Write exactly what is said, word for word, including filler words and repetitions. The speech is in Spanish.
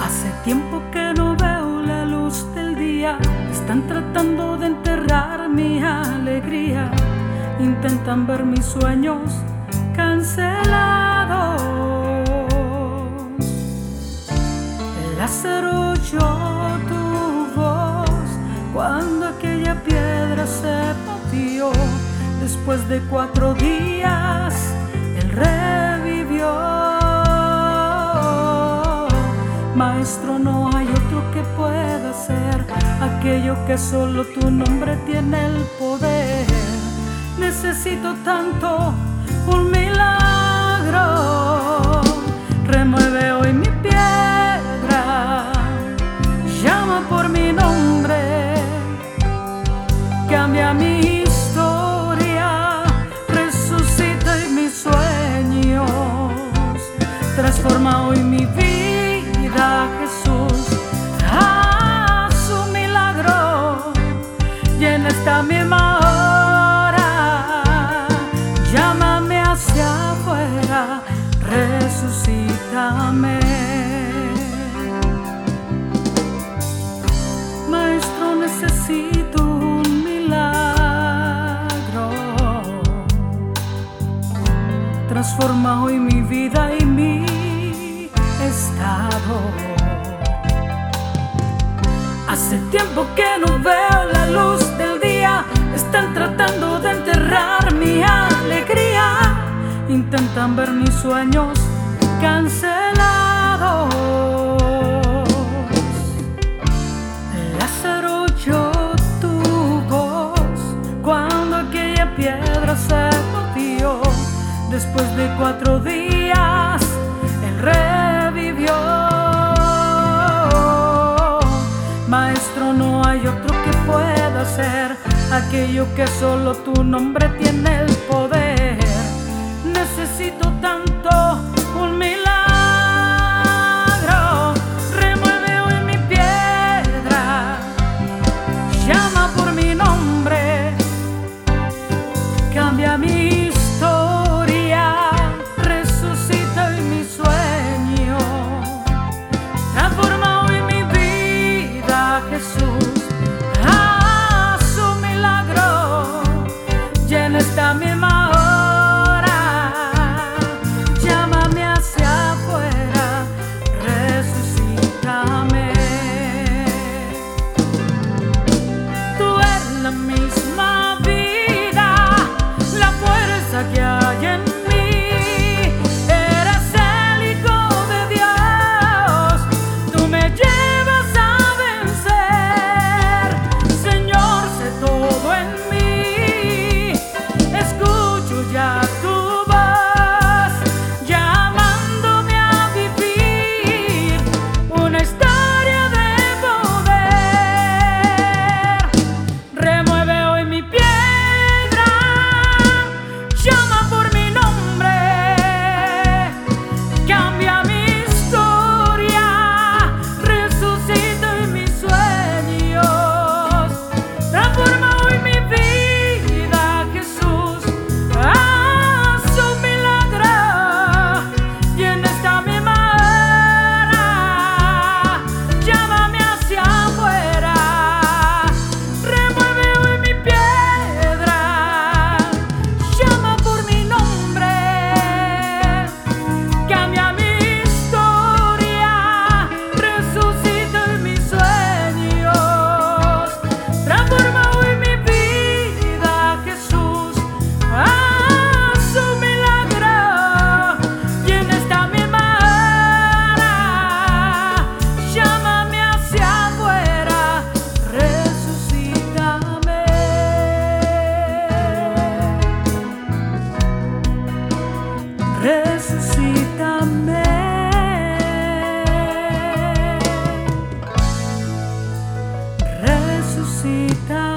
Hace tiempo que no veo la luz del día. Están tratando de enterrar mi alegría. Intentan ver mis sueños cancelados. Lázaro oyó tu voz cuando aquella piedra se movió. Después de cuatro días él revivió. Maestro, no hay otro que pueda hacer aquello que solo tu nombre tiene el poder. Necesito tanto un milagro. Remueve hoy mi piedra, llama por mi nombre, cambia mi historia, resucita en mis sueños, transforma hoy mi vida, Jesús. Haz un milagro, llena esta misma hora, llámame hacia afuera, resucítame. Maestro, necesito un milagro, transforma hoy mi vida y mi estado. Hace tiempo que no veo la luz del día. Están tratando de enterrar mi alegría. Intentan ver mis sueños cancelados. Lázaro oyó tu voz cuando aquella piedra se movió. Después de cuatro días él revivió. Maestro, no hay otro que pueda hacer aquello que solo tu nombre tiene el poder. Necesito tanto un milagro. Remueve hoy mi piedra, llama por mi nombre, cambia mi historia, resucita hoy mis sueños, transforma hoy mi vida, Jesús. Haz un milagro, llena esta misma hora, llámame hacia afuera, resucítame. Tú eres la misma vida, la fuerza que hay en mí. Eres el Hijo de Dios, tú me llevas a vencer. Señor, sé todo en mí, escucho ya tu voz, llamándome a vivir una historia de poder. Remueve hoy mi piedra, llama por mi nombre, cambia mi historia, resucita en mis sueños, transforma hoy mi vida, Jesús. Haz un milagro, llena esta misma hora, llámame hacia afuera, remueve hoy mi piedra, llama por mi nombre, cambia mi historia, resucita en mis sueños, transforma hoy mi vida, Jesús. Haz un milagro, llena esta misma hora, llámame hacia afuera, resucítame. Resucítame. Resucítame.